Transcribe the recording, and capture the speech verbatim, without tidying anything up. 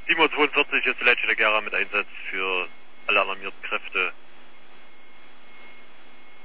sieben Uhr zweiundvierzig ist die Leitstelle Gera mit Einsatz für alle alarmierten Kräfte